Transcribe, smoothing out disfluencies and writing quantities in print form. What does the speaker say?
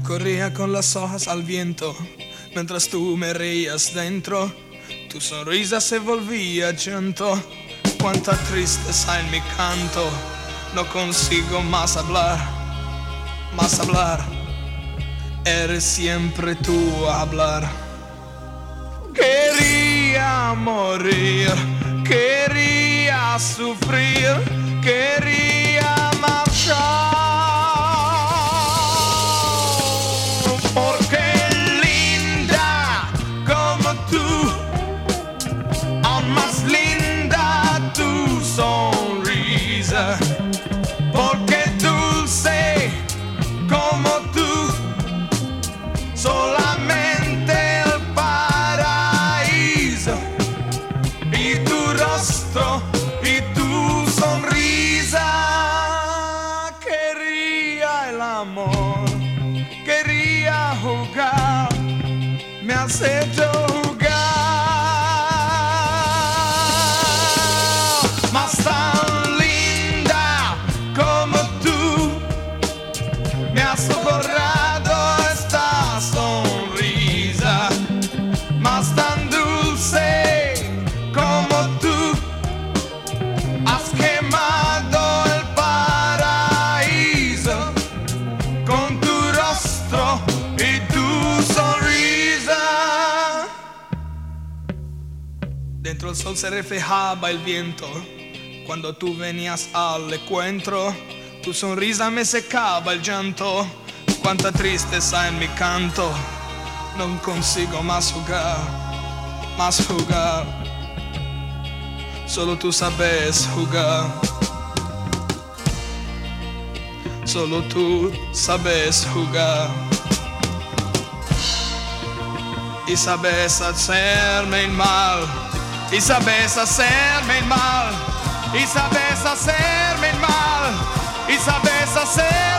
Corría con las hojas al viento, mientras tú me reías dentro. Tu sonrisa se volvía llanto. Cuánta tristeza en mi canto. No consigo más hablar, más hablar. Eres siempre tú a hablar. Quería morir, quería sufrir, quería marchar. Porque linda como tú, aún más linda tu sonrisa. Porque dulce como tú, solamente el paraíso. Y tu rostro y tu sonrisa. Quería el amor, quería jugar, me has hecho jugar. Mas tan linda como tú, me has borrado esta sonrisa. Mas tan dulce como tú, has quemado el paraíso con tu rostro y tu sonrisa. Dentro del sol se reflejaba el viento cuando tú venías al encuentro. Tu sonrisa me secaba el llanto. Cuánta tristeza en mi canto. No consigo más jugar, más jugar. Solo tú sabes jugar. Solo tú sabes jugar. Y sabes hacerme mal. Y sabes hacerme mal. Y sabes hacerme mal. Y sabes hacer